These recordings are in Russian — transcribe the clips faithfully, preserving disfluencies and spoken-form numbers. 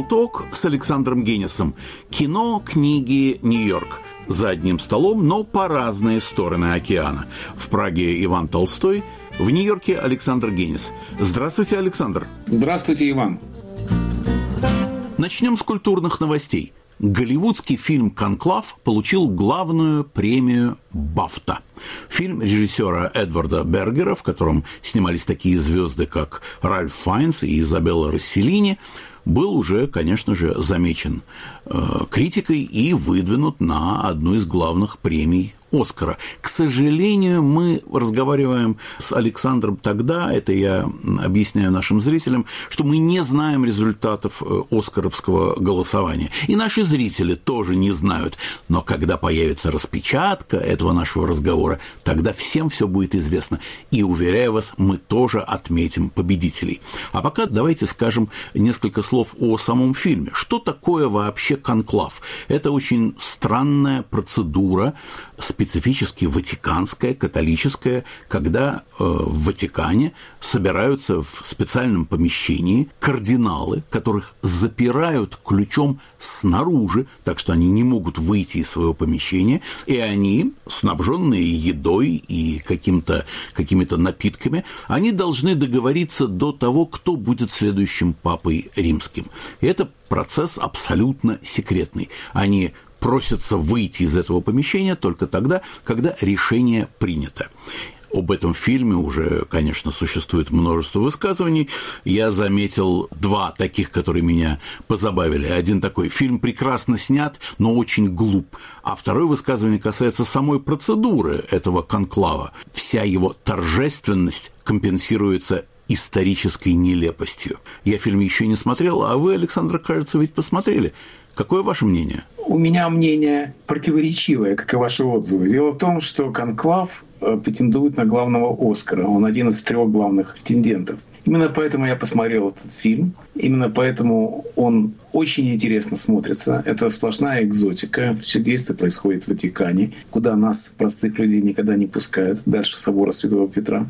«Поток» с Александром Генисом. Кино, книги, Нью-Йорк. За одним столом, но по разные стороны океана. В Праге Иван Толстой, в Нью-Йорке Александр Генис. Здравствуйте, Александр. Здравствуйте, Иван. Начнем с культурных новостей. Голливудский фильм «Конклав» получил главную премию «Бафта». Фильм режиссера Эдварда Бергера, в котором снимались такие звезды, как Ральф Файнс и Изабелла Росселлини, был уже, конечно же, замечен э, критикой и выдвинут на одну из главных премий «Оскара». К сожалению, мы разговариваем с Александром тогда, это я объясняю нашим зрителям, что мы не знаем результатов оскаровского голосования. И наши зрители тоже не знают. Но когда появится распечатка этого нашего разговора, тогда всем все будет известно. И, уверяю вас, мы тоже отметим победителей. А пока давайте скажем несколько слов о самом фильме. Что такое вообще конклав? Это очень странная процедура, специфически ватиканская, католическая, когда э, в Ватикане собираются в специальном помещении кардиналы, которых запирают ключом снаружи, так что они не могут выйти из своего помещения, и они, снабженные едой и каким-то, какими-то напитками, они должны договориться до того, кто будет следующим папой римским. И это процесс абсолютно секретный. Они просятся выйти из этого помещения только тогда, когда решение принято. Об этом фильме уже, конечно, существует множество высказываний. Я заметил два таких, которые меня позабавили. Один такой: фильм прекрасно снят, но очень глуп. А второе высказывание касается самой процедуры этого конклава. Вся его торжественность компенсируется исторической нелепостью. Я фильм еще не смотрел, а вы, Александр, кажется, ведь посмотрели. Какое ваше мнение? У меня мнение противоречивое, как и ваши отзывы. Дело в том, что «Конклав» претендует на главного «Оскара». Он один из трех главных претендентов. Именно поэтому я посмотрел этот фильм. Именно поэтому он очень интересно смотрится. Это сплошная экзотика. Все действие происходит в Ватикане, куда нас, простых людей, никогда не пускают, дальше собора Святого Петра.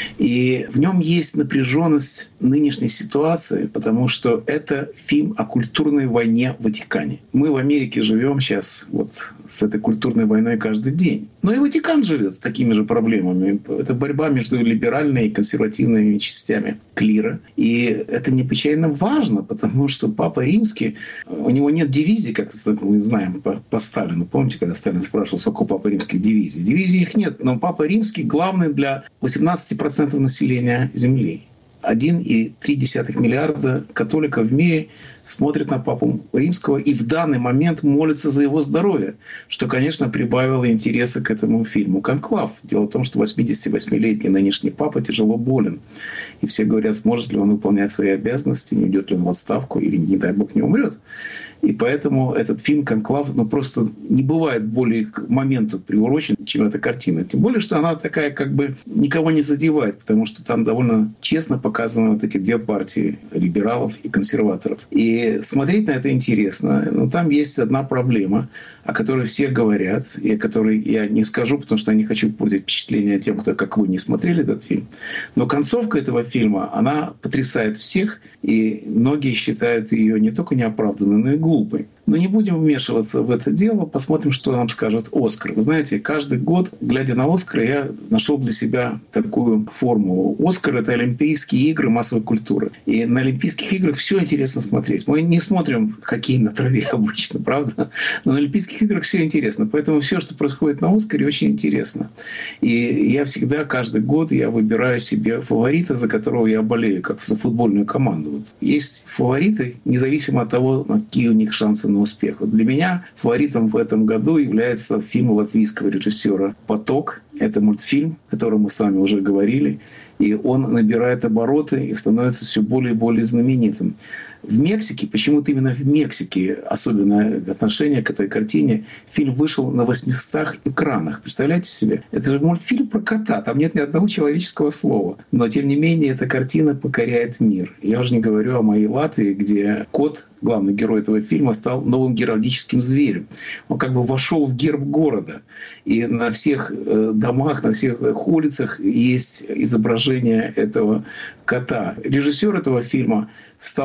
И в нем есть напряженность нынешней ситуации, потому что это фильм о культурной войне в Ватикане. Мы в Америке живем сейчас вот с этой культурной войной каждый день. Но и Ватикан живет с такими же проблемами. Это борьба между либеральными и консервативными частями клира. И это необычайно важно, потому что Папа Римский, у него нет дивизий, как мы знаем по, по Сталину. Помните, когда Сталин спрашивал, сколько Папа Римских дивизий? Дивизий их нет, но Папа Римский главный для восемнадцати процентов населения Земли. один и три десятых миллиарда католиков в мире смотрят на Папу Римского и в данный момент молятся за его здоровье, что, конечно, прибавило интереса к этому фильму «Конклав». Дело в том, что восьмидесятивосьмилетний нынешний папа тяжело болен. И все говорят, сможет ли он выполнять свои обязанности, не уйдет ли он в отставку или, не дай бог, не умрет. И поэтому этот фильм «Конклав» ну, просто не бывает более к моменту приурочен, чем эта картина. Тем более, что она такая как бы никого не задевает, потому что там довольно честно показаны вот эти две партии — либералов и консерваторов. И смотреть на это интересно. Но там есть одна проблема, о которой все говорят, и о которой я не скажу, потому что я не хочу портить впечатление тем, кто, как вы, не смотрели этот фильм. Но концовка этого фильма, она потрясает всех, и многие считают ее не только неоправданной, но и глупой. Но не будем вмешиваться в это дело, посмотрим, что нам скажет «Оскар». Вы знаете, каждый год, глядя на «Оскар», я нашел для себя такую формулу. «Оскар» — это Олимпийские игры массовой культуры. И на Олимпийских играх все интересно смотреть. Мы не смотрим хоккей на траве обычно, правда? Но на Олимпийских играх все интересно. Поэтому все, что происходит на «Оскаре», очень интересно. И я всегда, каждый год, я выбираю себе фаворита, за которого я болею, как за футбольную команду. Вот есть фавориты, независимо от того, какие у них шансы на успех. Вот для меня фаворитом в этом году является фильм латвийского режиссера «Поток». Это мультфильм, о котором мы с вами уже говорили. И он набирает обороты и становится все более и более знаменитым. В Мексике, почему-то именно в Мексике особенное отношение к этой картине. Фильм вышел на восьмистах экранах. Представляете себе? Это же мультфильм про кота. Там нет ни одного человеческого слова. Но, тем не менее, эта картина покоряет мир. Я уже не говорю о моей Латвии, где кот, главный герой этого фильма, стал новым геральдическим зверем. Он как бы вошел в герб города. И на всех домах, на всех улицах есть изображение этого кота. Режиссер этого фильма стал гражданином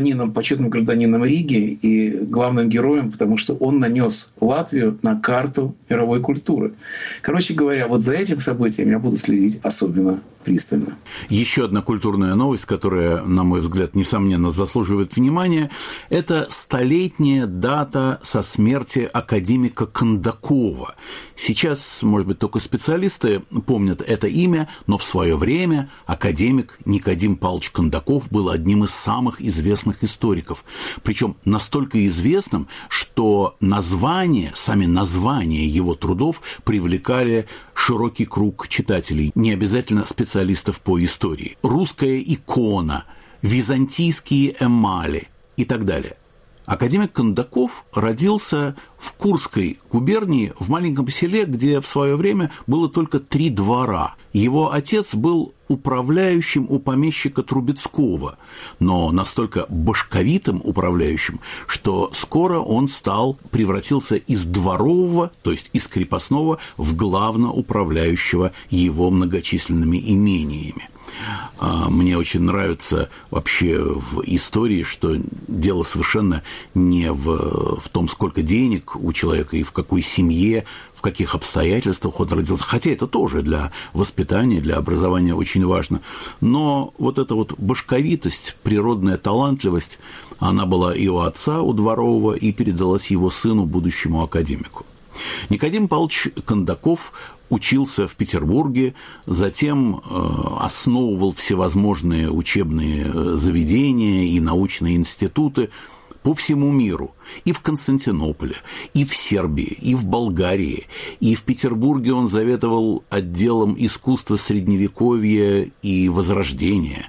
гражданином, почетным гражданином Риги и главным героем, потому что он нанес Латвию на карту мировой культуры. Короче говоря, вот за этим событием я буду следить особенно пристально. Еще одна культурная новость, которая, на мой взгляд, несомненно заслуживает внимания, это столетняя дата со смерти академика Кондакова. Сейчас, может быть, только специалисты помнят это имя, но в свое время академик Никодим Павлович Кондаков был одним из самых известных историков. Причем настолько известным, что названия, сами названия его трудов привлекали широкий круг читателей, не обязательно специалистов по истории. «Русская икона», «Византийские эмали» и так далее. Академик Кондаков родился в Курской губернии, в маленьком селе, где в свое время было только три двора. Его отец был управляющим у помещика Трубецкого, но настолько башковитым управляющим, что скоро он стал, превратился из дворового, то есть из крепостного, в главноуправляющего его многочисленными имениями. Мне очень нравится вообще в истории, что дело совершенно не в, в том, сколько денег у человека и в какой семье, в каких обстоятельствах он родился. Хотя это тоже для воспитания, для образования очень важно. Но вот эта вот башковитость, природная талантливость, она была и у отца, у дворового, и передалась его сыну, будущему академику. Никодим Павлович Кондаков учился в Петербурге, затем основывал всевозможные учебные заведения и научные институты по всему миру. И в Константинополе, и в Сербии, и в Болгарии, и в Петербурге он заведовал отделом искусства Средневековья и Возрождения.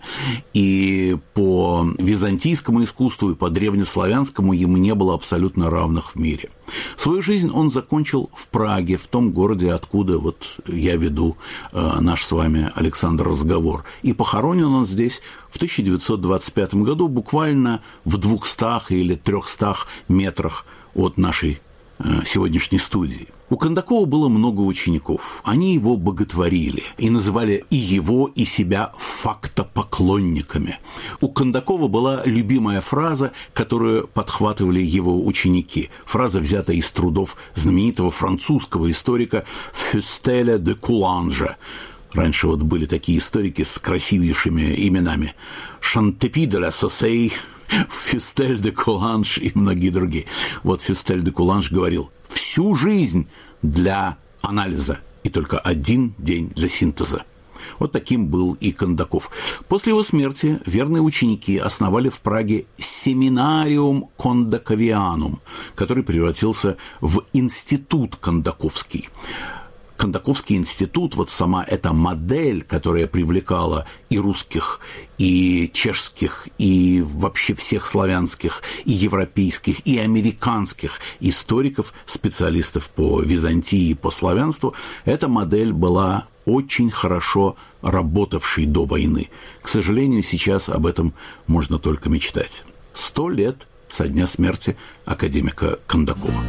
И по византийскому искусству, и по древнеславянскому ему не было абсолютно равных в мире. Свою жизнь он закончил в Праге, в том городе, откуда вот я веду э, наш с вами, Александр, разговор. И похоронен он здесь в тысяча девятьсот двадцать пятом году, буквально в двухстах или трехстах метрах от нашей э, сегодняшней студии. У Кондакова было много учеников. Они его боготворили и называли и его, и себя фактопоклонниками. У Кондакова была любимая фраза, которую подхватывали его ученики. Фраза взята из трудов знаменитого французского историка Фюстеля де Куланжа. Раньше вот были такие историки с красивейшими именами. Шантепи де ла Сосей, Фюстель де Куланж и многие другие. Вот Фюстель де Куланж говорил: всю жизнь для анализа и только один день для синтеза. Вот таким был и Кондаков. После его смерти верные ученики основали в Праге семинариум Кондаковианум, который превратился в институт Кондаковский. Кондаковский институт, вот сама эта модель, которая привлекала и русских, и чешских, и вообще всех славянских, и европейских, и американских историков, специалистов по Византии и по славянству, эта модель была очень хорошо работавшей до войны. К сожалению, сейчас об этом можно только мечтать. Сто лет со дня смерти академика Кондакова.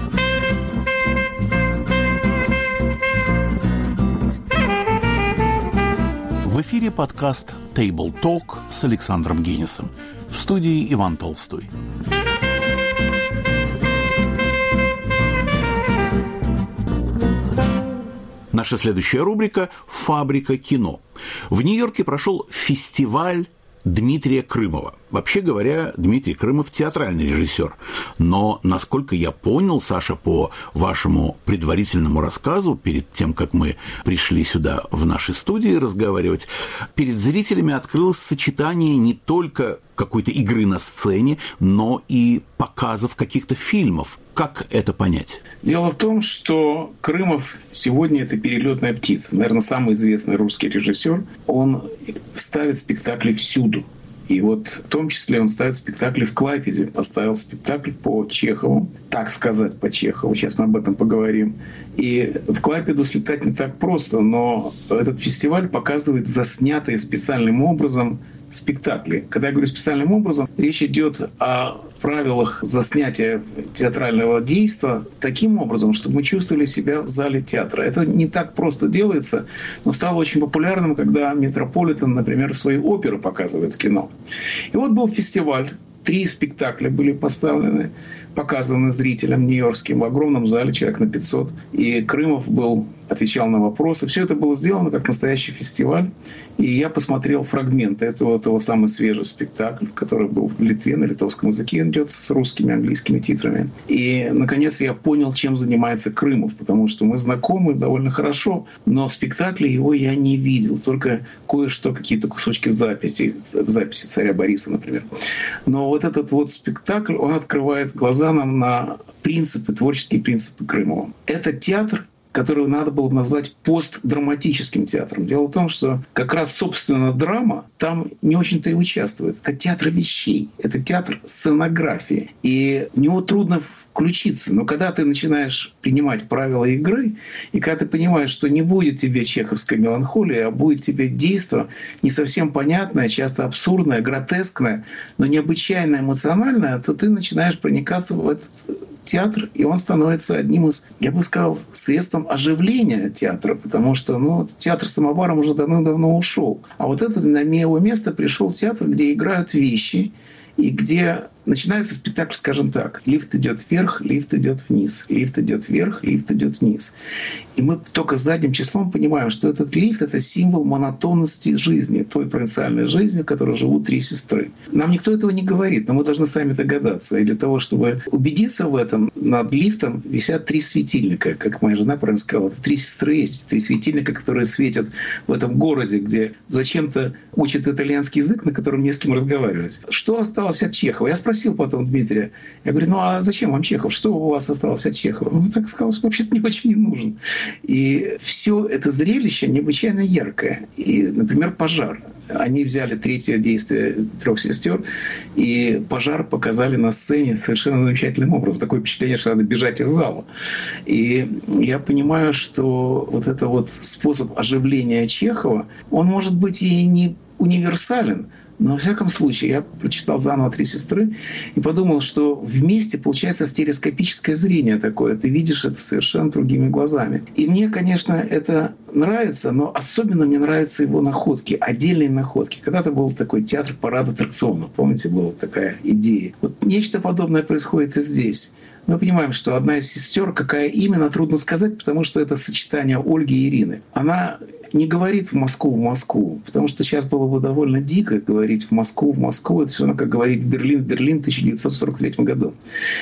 В эфире подкаст «Table Talk» с Александром Генисом. В студии Иван Толстой. Наша следующая рубрика «Фабрика кино». В Нью-Йорке прошел фестиваль Дмитрия Крымова. Вообще говоря, Дмитрий Крымов – театральный режиссер. Но, насколько я понял, Саша, по вашему предварительному рассказу, перед тем, как мы пришли сюда в нашей студии разговаривать, перед зрителями открылось сочетание не только какой-то игры на сцене, но и показов каких-то фильмов. Как это понять? Дело в том, что Крымов сегодня – это перелетная птица. Наверное, самый известный русский режиссер. Он ставит спектакли всюду. И вот в том числе он ставит спектакли в Клайпеде. Поставил спектакль по Чехову, так сказать, по Чехову. Сейчас мы об этом поговорим. И в Клайпеду слетать не так просто, но этот фестиваль показывает заснятые специальным образом спектакли. Когда я говорю специальным образом, речь идет о правилах заснятия театрального действа таким образом, чтобы мы чувствовали себя в зале театра. Это не так просто делается, но стало очень популярным, когда Метрополитен, например, свои оперы показывает в кино. И вот был фестиваль Три спектакля были поставлены, показаны зрителям нью-йоркским в огромном зале, человек на пятьсот. И Крымов был, отвечал на вопросы. Все это было сделано как настоящий фестиваль. И я посмотрел фрагменты этого того самого свежего спектакля, который был в Литве, на литовском языке, он идет с русскими, английскими титрами. И, наконец, я понял, чем занимается Крымов, потому что мы знакомы довольно хорошо, но в спектакле его я не видел, только кое-что, какие-то кусочки в записи, в записи «Царя Бориса», например. Но вот этот вот спектакль, он открывает глаза нам на принципы, творческие принципы Крымова. Это театр, который надо было бы назвать постдраматическим театром. Дело в том, что как раз, собственно, драма там не очень-то и участвует. Это театр вещей, это театр сценографии. И в него трудно включиться. Но когда ты начинаешь принимать правила игры, и когда ты понимаешь, что не будет тебе чеховской меланхолии, а будет тебе действо не совсем понятное, часто абсурдное, гротескное, но необычайно эмоциональное, то ты начинаешь проникаться в этот театр, и он становится одним из, я бы сказал, средством оживления театра, потому что ну, театр самоваром уже давно-давно ушел. А вот это на его место пришел театр, где играют вещи, и где начинается спектакль, скажем так, лифт идет вверх, лифт идет вниз, лифт идет вверх, лифт идет вниз. И мы только задним числом понимаем, что этот лифт — это символ монотонности жизни, той провинциальной жизни, в которой живут три сестры. Нам никто этого не говорит, но мы должны сами догадаться. И для того, чтобы убедиться в этом, над лифтом висят три светильника. Как моя жена правильно сказала, это три сестры есть, три светильника, которые светят в этом городе, где зачем-то учат итальянский язык, на котором не с кем разговаривать. Что осталось от Чехова? Я спросил потом Дмитрия, я говорю, ну а зачем вам Чехов? Что у вас осталось от Чехова? Он так сказал, что вообще-то мне очень не нужен. И все это зрелище необычайно яркое. И, например, пожар. Они взяли третье действие «Трех сестер», и пожар показали на сцене совершенно замечательным образом. Такое впечатление, что надо бежать из зала. И я понимаю, что вот это вот способ оживления Чехова, он может быть и не универсален, но, во всяком случае, я прочитал заново «Три сестры» и подумал, что вместе получается стереоскопическое зрение такое. Ты видишь это совершенно другими глазами. И мне, конечно, это нравится, но особенно мне нравятся его находки, отдельные находки. Когда-то был такой театр парад аттракционов. Помните, была такая идея. Вот нечто подобное происходит и здесь. Мы понимаем, что одна из сестер, какая именно, трудно сказать, потому что это сочетание Ольги и Ирины. Она не говорит в Москву, в Москву, потому что сейчас было бы довольно дико говорить в Москву, в Москву. Это все равно, как говорить в Берлин, в Берлин в тысяча девятьсот сорок третьем году.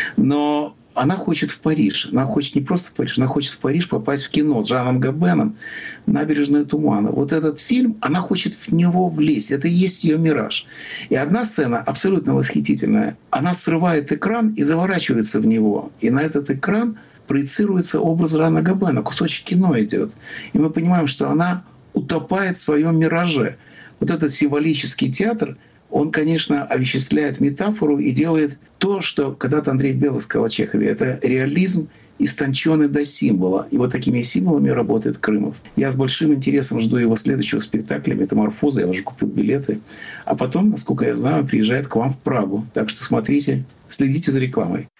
Но она хочет в Париж. Она хочет не просто в Париж, она хочет в Париж попасть в кино с Жаном Габеном «Набережная тумана». Вот этот фильм, она хочет в него влезть. Это и есть ее мираж. И одна сцена абсолютно восхитительная. Она срывает экран и заворачивается в него. И на этот экран проецируется образ Жана Габена. Кусочек кино идет. И мы понимаем, что она утопает в своем мираже. Вот этот символический театр, он, конечно, овеществляет метафору и делает то, что когда-то Андрей Белый сказал о Чехове. Это реализм, истонченный до символа. И вот такими символами работает Крымов. Я с большим интересом жду его следующего спектакля «Метаморфоза». Я уже купил билеты. А потом, насколько я знаю, приезжает к вам в Прагу. Так что смотрите, следите за рекламой.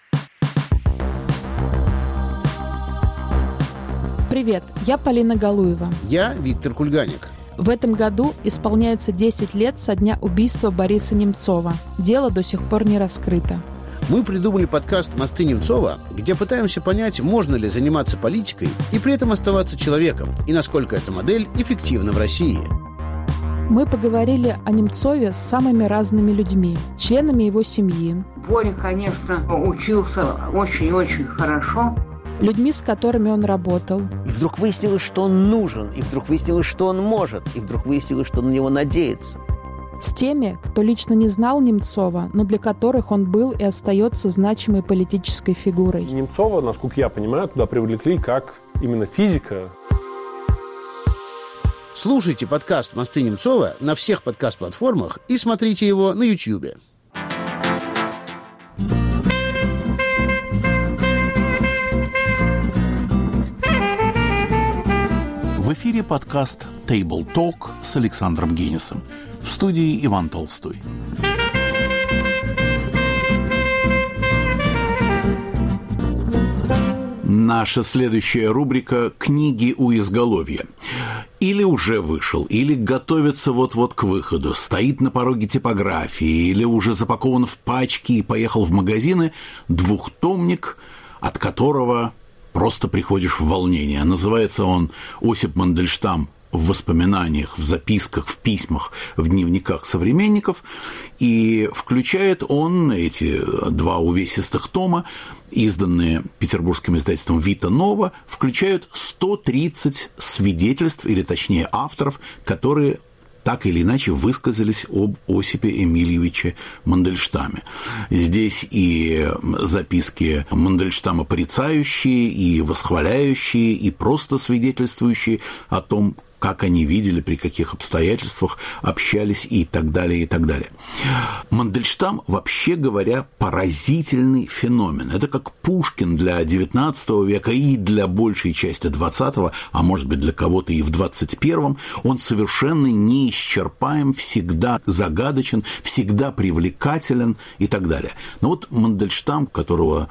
Привет, я Полина Галуева. Я Виктор Кульганик. В этом году исполняется десять лет со дня убийства Бориса Немцова. Дело до сих пор не раскрыто. Мы придумали подкаст «Мосты Немцова», где пытаемся понять, можно ли заниматься политикой и при этом оставаться человеком, и насколько эта модель эффективна в России. Мы поговорили о Немцове с самыми разными людьми, членами его семьи. Боря, конечно, учился очень-очень хорошо. Людьми, с которыми он работал. И вдруг выяснилось, что он нужен, и вдруг выяснилось, что он может, и вдруг выяснилось, что на него надеется. С теми, кто лично не знал Немцова, но для которых он был и остается значимой политической фигурой. Немцова, насколько я понимаю, туда привлекли как именно физика. Слушайте подкаст «Мосты Немцова» на всех подкаст-платформах и смотрите его на Ютьюбе. В эфире подкаст «Table Talk» с Александром Генисом. В студии Иван Толстой. Наша следующая рубрика «Книги у изголовья». или уже вышел, или готовится вот-вот к выходу, стоит на пороге типографии, или уже запакован в пачки и поехал в магазины, двухтомник, от которого просто приходишь в волнение. Называется он «Осип Мандельштам в воспоминаниях, в записках, в письмах, в дневниках современников», и включает он эти два увесистых тома, изданные петербургским издательством «Вита Нова», включают сто тридцать свидетельств, или точнее авторов, которые так или иначе высказались об Осипе Эмильевиче Мандельштаме. Здесь и записки Мандельштама порицающие, и восхваляющие, и просто свидетельствующие о том, как они видели, при каких обстоятельствах общались и так далее, и так далее. Мандельштам, вообще говоря, поразительный феномен. Это как Пушкин для девятнадцатого века и для большей части двадцатого, а может быть для кого-то и в двадцать первом. Он совершенно неисчерпаем, всегда загадочен, всегда привлекателен и так далее. Но вот Мандельштам, которого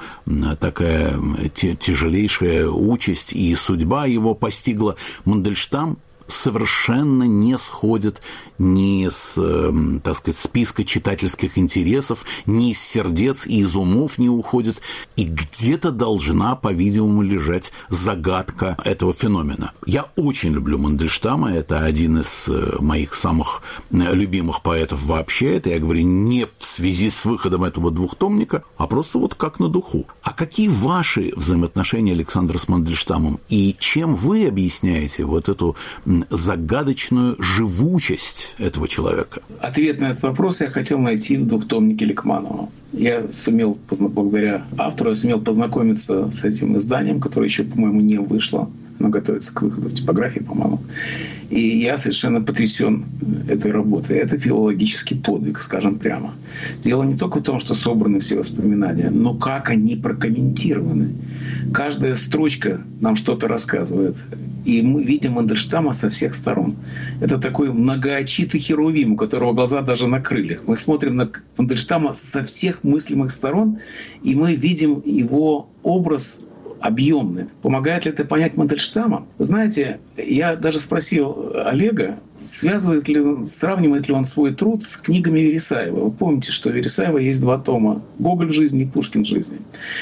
такая тяжелейшая участь и судьба его постигла, Мандельштам совершенно не сходит ни с, так сказать, списка читательских интересов, ни из сердец и из умов не уходит. И где-то должна, по-видимому, лежать загадка этого феномена. Я очень люблю Мандельштама, это один из моих самых любимых поэтов вообще. Это я говорю не в связи с выходом этого двухтомника, а просто вот как на духу. А какие ваши взаимоотношения, Александр, с Мандельштамом? И чем вы объясняете вот эту загадочную живучесть этого человека? Ответ на этот вопрос я хотел найти в двухтомнике Ликманова. Я сумел, благодаря автору, я сумел познакомиться с этим изданием, которое еще, по-моему, не вышло. Оно готовится к выходу в типографии, по-моему. И я совершенно потрясен этой работой. Это филологический подвиг, скажем прямо. Дело не только в том, что собраны все воспоминания, но как они прокомментированы. Каждая строчка нам что-то рассказывает. И мы видим Мандельштама со всех сторон. Это такой многоочитый херувим, у которого глаза даже на крыльях. Мы смотрим на Мандельштама со всех мыслимых сторон, и мы видим его образ объемным. Помогает ли это понять Мандельштама? Вы знаете, я даже спросил Олега, связывает ли он, сравнивает ли он свой труд с книгами Вересаева. Вы помните, что у Вересаева есть два тома «Гоголь в жизни» и «Пушкин в жизни».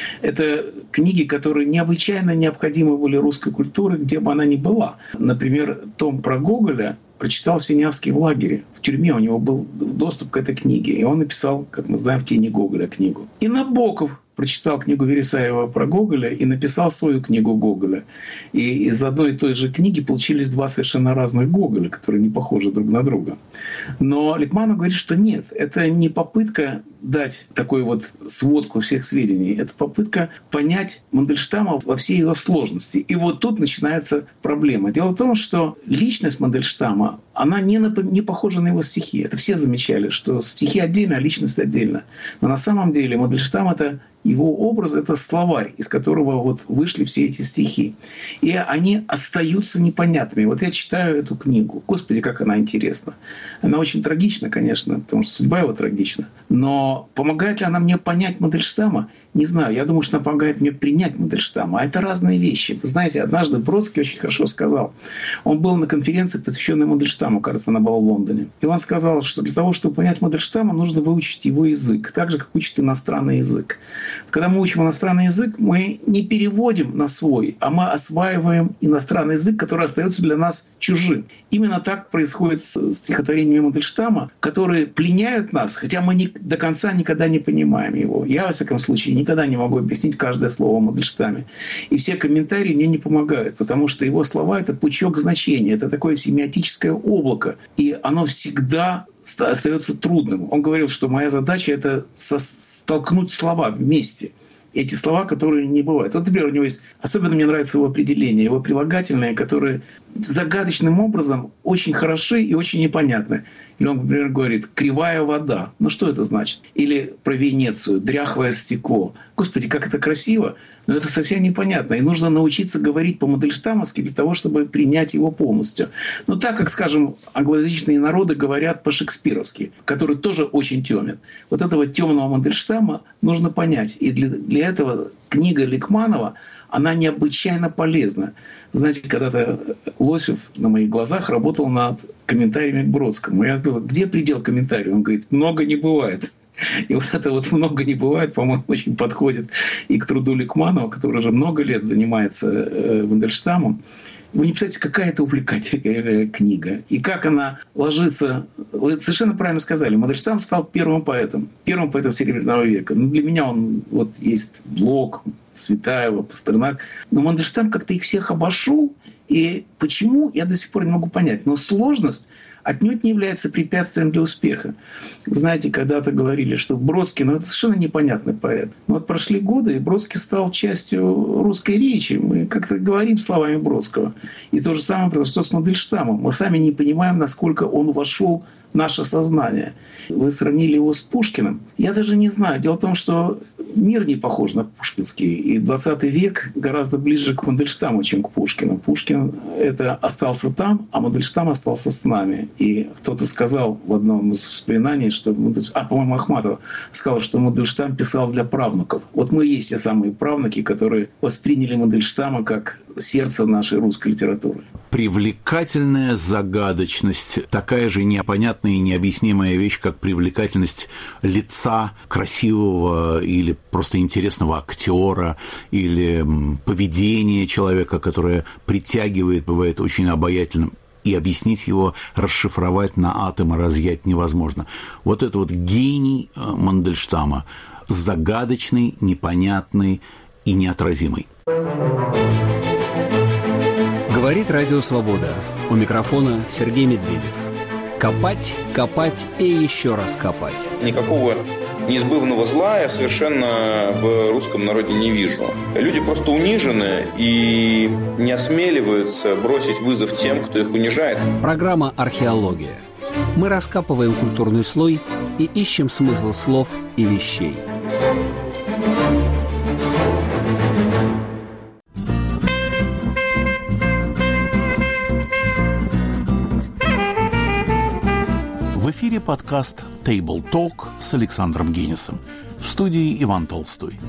Это книги, которые необычайно необходимы были русской культуре, где бы она ни была. Например, том про Гоголя прочитал Синявский в лагере. В тюрьме у него был доступ к этой книге. И он написал, как мы знаем, «В тени Гоголя» книгу. И Набоков прочитал книгу Вересаева про Гоголя и написал свою книгу Гоголя. И из одной и той же книги получились два совершенно разных Гоголя, которые не похожи друг на друга. Но Ликманов говорит, что нет, это не попытка дать такую вот сводку всех сведений, это попытка понять Мандельштама во всей его сложности. И вот тут начинается проблема. Дело в том, что личность Мандельштама, она не, на, не похожа на его стихи. Это все замечали, что стихи отдельно, а личность отдельно. Но на самом деле Мандельштам — это его образ — это словарь, из которого вот вышли все эти стихи. И они остаются непонятными. Вот я читаю эту книгу. Господи, как она интересна. Она очень трагична, конечно, потому что судьба его трагична. Но помогает ли она мне понять Мандельштама? Не знаю. Я думаю, что она помогает мне принять Мандельштама. А это разные вещи. Вы знаете, однажды Бродский очень хорошо сказал. Он был на конференции, посвященной Мандельштаму, кажется, она была в Лондоне. И он сказал, что для того, чтобы понять Мандельштама, нужно выучить его язык. Так же, как учат иностранный язык. Когда мы учим иностранный язык, мы не переводим на свой, а мы осваиваем иностранный язык, который остается для нас чужим. Именно так происходит с стихотворениями Мандельштама, которые пленяют нас, хотя мы не, до конца никогда не понимаем его. Я, во всяком случае, никогда не могу объяснить каждое слово о Мандельштаме. И все комментарии мне не помогают, потому что его слова — это пучок значений, это такое семиотическое облако. И оно всегда остается трудным. Он говорил, что моя задача — это столкнуть слова вместе. Эти слова, которые не бывают. Вот, например, у него есть... Особенно мне нравится его определение, его прилагательные, которые загадочным образом очень хороши и очень непонятны. Или он, например, говорит «кривая вода». Ну, что это значит? Или про Венецию «дряхлое стекло». Господи, как это красиво! Но это совсем непонятно. И нужно научиться говорить по-мандельштамовски для того, чтобы принять его полностью. Но так как, скажем, англоязычные народы говорят по-шекспировски, который тоже очень тёмен. Вот этого темного Мандельштама нужно понять. И для, для этого книга Ликманова, она необычайно полезна. Знаете, когда-то Лосев на моих глазах работал над комментариями к Бродскому. Я говорю, где предел комментариев? Он говорит, много не бывает. И вот это вот много не бывает, по-моему, очень подходит и к труду Ликманова, который уже много лет занимается Мандельштамом. Вы не представляете, какая это увлекательная книга. И как она ложится... Вы совершенно правильно сказали. Мандельштам стал первым поэтом. Первым поэтом Серебряного века. Ну, для меня он... Вот есть Блок, Цветаева, Пастернак. Но Мандельштам как-то их всех обошел. И почему, я до сих пор не могу понять. Но сложность отнюдь не является препятствием для успеха. Знаете, когда-то говорили, что Бродский, ну, это совершенно непонятный поэт. Но вот прошли годы, и Бродский стал частью русской речи. Мы как-то говорим словами Бродского. И то же самое произошло с Мандельштамом. Мы сами не понимаем, насколько он вошел в наше сознание. Вы сравнили его с Пушкиным. Я даже не знаю. Дело в том, что мир не похож на пушкинский. И двадцатый век гораздо ближе к Мандельштаму, чем к Пушкину. Пушкин это остался там, а Мандельштам остался с нами. И кто-то сказал в одном из воспоминаний, что... А, по-моему, Ахматов сказал, что Мандельштам писал для правнуков. Вот мы и есть те самые правнуки, которые восприняли Мандельштама как сердце нашей русской литературы. Привлекательная загадочность, такая же непонятная и необъяснимая вещь, как привлекательность лица красивого или просто интересного актера, или поведение человека, которое притягивает, бывает очень обаятельным. И объяснить его, расшифровать на атомы, разъять невозможно. Вот это вот гений Мандельштама, загадочный, непонятный и неотразимый. Говорит Радио Свобода. У микрофона Сергей Медведев. Копать, копать и еще раз копать. Никакого неизбывного зла я совершенно в русском народе не вижу. Люди просто унижены и не осмеливаются бросить вызов тем, кто их унижает. Программа «Археология». Мы раскапываем культурный слой и ищем смысл слов и вещей. В эфире подкаст «Table Talk» с Александром Генисом. В студии Иван Толстой.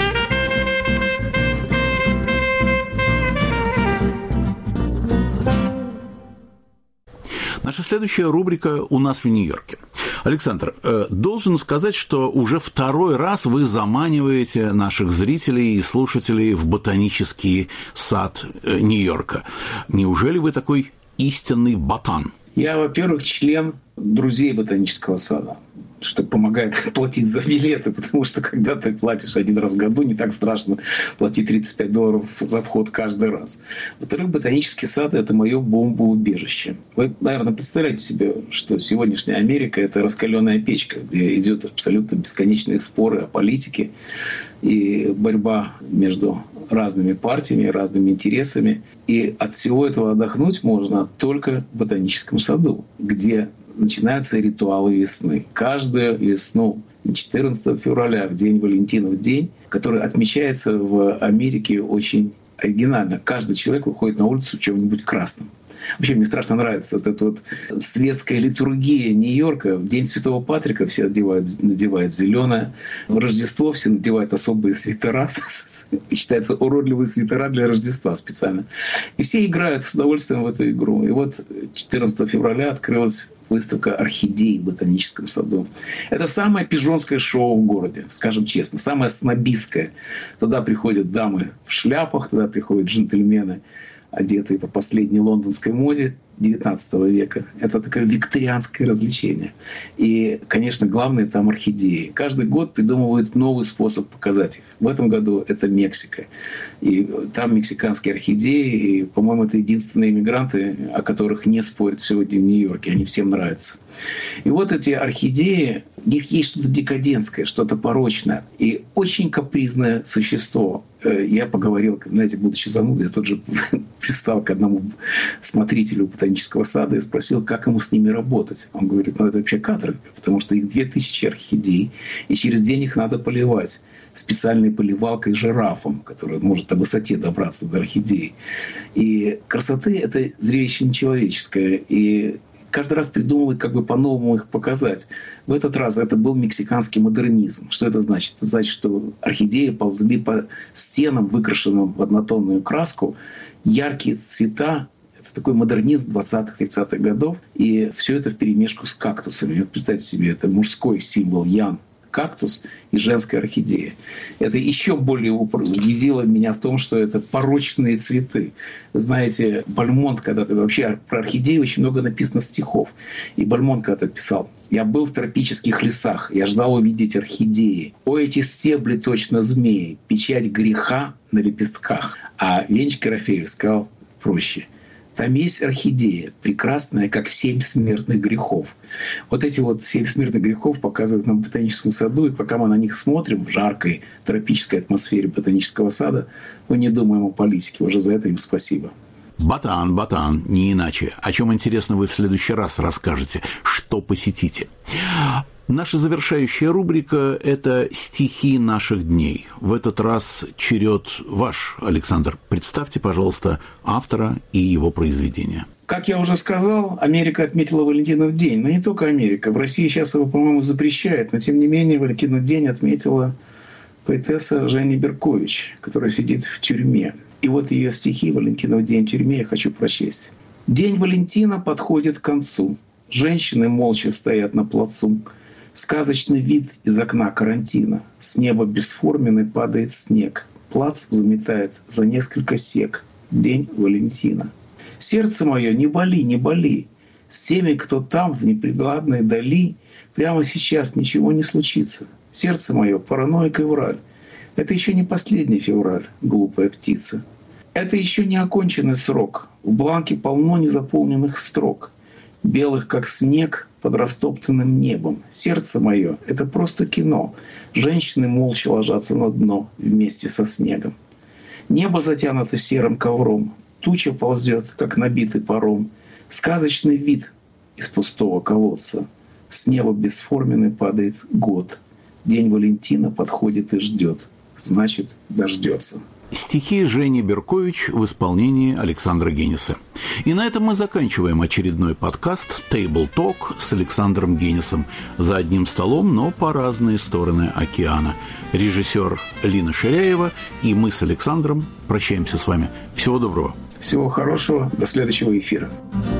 Наша следующая рубрика «У нас в Нью-Йорке». Александр, должен сказать, что уже второй раз вы заманиваете наших зрителей и слушателей в ботанический сад Нью-Йорка. Неужели вы такой истинный ботан? Я, во-первых, член друзей ботанического сада, что помогает платить за билеты, потому что когда ты платишь один раз в году, не так страшно платить тридцать пять долларов за вход каждый раз. Во-вторых, ботанический сад – это мое бомбоубежище. Вы, наверное, представляете себе, что сегодняшняя Америка – это раскаленная печка, где идет абсолютно бесконечные споры о политике и борьба между разными партиями, разными интересами. И от всего этого отдохнуть можно только в ботаническом саду, где начинаются ритуалы весны. Каждую весну, четырнадцатого февраля, в день Валентина, в день, который отмечается в Америке очень оригинально. Каждый человек выходит на улицу в чем-нибудь красном. Вообще, мне страшно нравится вот эта вот светская литургия Нью-Йорка. В День Святого Патрика все одевают, надевают зеленое. В Рождество все надевают особые свитера. Считается уродливые свитера для Рождества специально. И все играют с удовольствием в эту игру. И вот четырнадцатого февраля открылась выставка орхидей в ботаническом саду. Это самое пижонское шоу в городе, скажем честно, самое снобистское. Туда приходят дамы в шляпах, туда приходят джентльмены, одетые по последней лондонской моде девятнадцатого века. Это такое викторианское развлечение. И, конечно, главное там орхидеи. Каждый год придумывают новый способ показать их. В этом году это Мексика. И там мексиканские орхидеи. И, по-моему, это единственные иммигранты, о которых не спорят сегодня в Нью-Йорке. Они всем нравятся. И вот эти орхидеи, в них есть что-то декадентское, что-то порочное. И очень капризное существо. Я поговорил, знаете, будучи занудой, я тут же пристал к одному смотрителю ботанического сада и спросил, как ему с ними работать. Он говорит, ну это вообще каторга, потому что их две тысячи орхидей, и через день их надо поливать специальной поливалкой жирафом, который может до высоте добраться до орхидей. И красоты это зрелище нечеловеческое. И каждый раз придумывает, как бы по-новому их показать. В этот раз это был мексиканский модернизм. Что это значит? Это значит, что орхидеи ползли по стенам, выкрашенным в однотонную краску, яркие цвета. Это такой модернизм двадцатых-тридцатых годов. И все это вперемешку с кактусами. Вот представьте себе, это мужской символ ян. Кактус и женская орхидея. Это еще более убедило меня в том, что это порочные цветы. Знаете, Бальмонт когда-то... Вообще про орхидеи очень много написано стихов. И Бальмонт когда-то писал: «Я был в тропических лесах, я ждал увидеть орхидеи. О, эти стебли точно змеи, печать греха на лепестках». А Венчик Ерофеев сказал проще: «Там есть орхидея, прекрасная, как семь смертных грехов». Вот эти вот семь смертных грехов показывают нам в ботаническом саду, и пока мы на них смотрим в жаркой тропической атмосфере ботанического сада, мы не думаем о политике. Уже за это им спасибо. Ботан, ботан, не иначе. О чем интересно вы в следующий раз расскажете, что посетите. Наша завершающая рубрика – это «Стихи наших дней». В этот раз черед ваш, Александр. Представьте, пожалуйста, автора и его произведения. Как я уже сказал, Америка отметила Валентинов день. Но не только Америка. В России сейчас его, по-моему, запрещают. Но, тем не менее, Валентинов день отметила поэтесса Женя Беркович, которая сидит в тюрьме. И вот ее стихи «Валентинов день в тюрьме» я хочу прочесть. «День Валентина подходит к концу. Женщины молча стоят на плацу. Сказочный вид из окна карантина. С неба бесформенный падает снег. Плац заметает за несколько сек. День Валентина. Сердце мое, не боли, не боли. С теми, кто там, в неприглядной дали, прямо сейчас ничего не случится. Сердце мое, параноик и враль. Это еще не последний февраль, глупая птица. Это еще не оконченный срок. В бланке полно незаполненных строк. Белых, как снег, под растоптанным небом. Сердце мое — это просто кино. Женщины молча ложатся на дно вместе со снегом. Небо затянуто серым ковром. Туча ползет, как набитый паром. Сказочный вид из пустого колодца. С неба бесформенный падает год. День Валентина подходит и ждет. Значит, дождется. Стихи Жени Беркович в исполнении Александра Генниса. И на этом мы заканчиваем очередной подкаст «Table Talk» с Александром Геннисом. За одним столом, но по разные стороны океана. Режиссер Лина Ширяева и мы с Александром прощаемся с вами. Всего доброго. Всего хорошего. До следующего эфира.